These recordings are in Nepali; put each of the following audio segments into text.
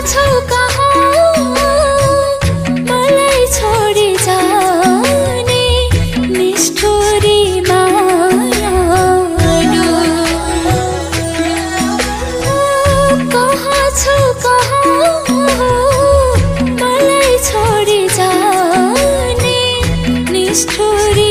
छौ कहाँ मलाई छोडी जाने निष्ठुरी मायालु कहाँ छौ कहाँ मलाई छोडी जाने निष्ठुरी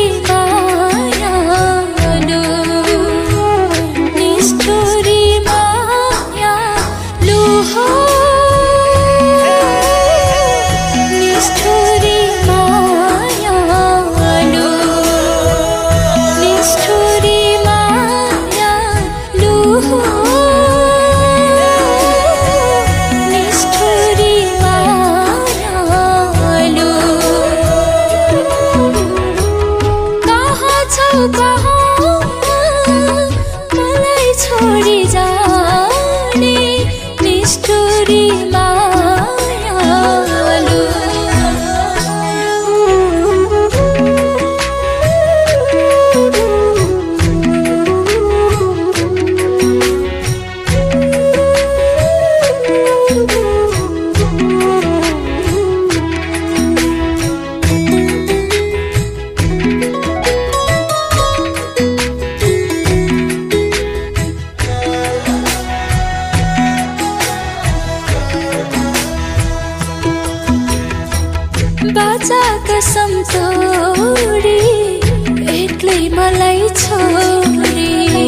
बाजा कसम तोडी एक्लै मलाई छोडी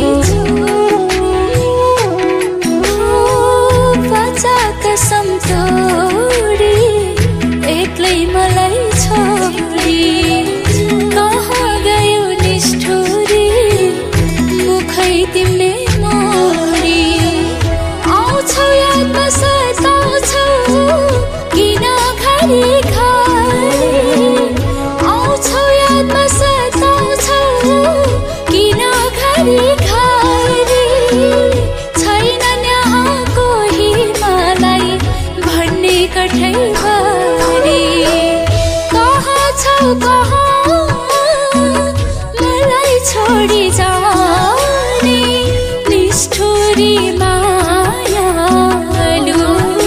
बाजा कसम तोडी एक्लै मलाई छोडी कहाँ गयो निष्ठुरी मुखै तिमीले मोडी आउँछौ यादमा सताउँछौ किन घरी मलाई छोडी जाने निष्ठुरी मायालु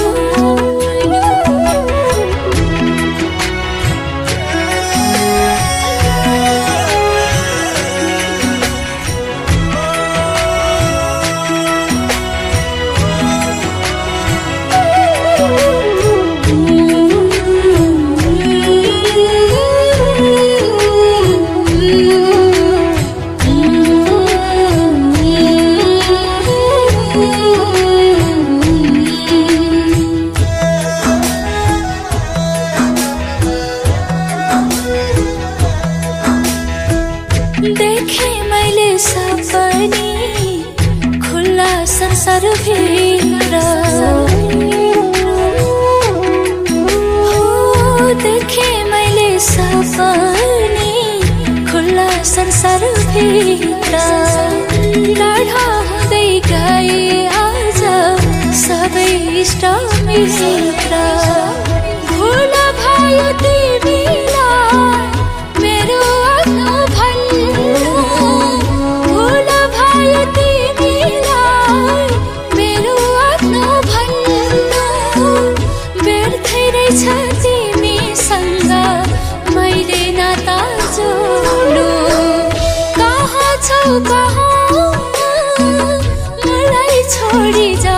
देखे मैले सपनी खुला संसार भित्र देखे मैले सपनी खुला संसार भित्र टाढा हुँदै गए आज सबै इष्ट मित्र भुल भयो तिमीलाई मेरो आफ्नो भुल भयो तिमीलाई मेरो आफ्नो भन्नु व्यर्थै रहेछ तिमीसँग मैले नाता जोड्नु कहाँ छौ कहाँ मलाई छोडी जा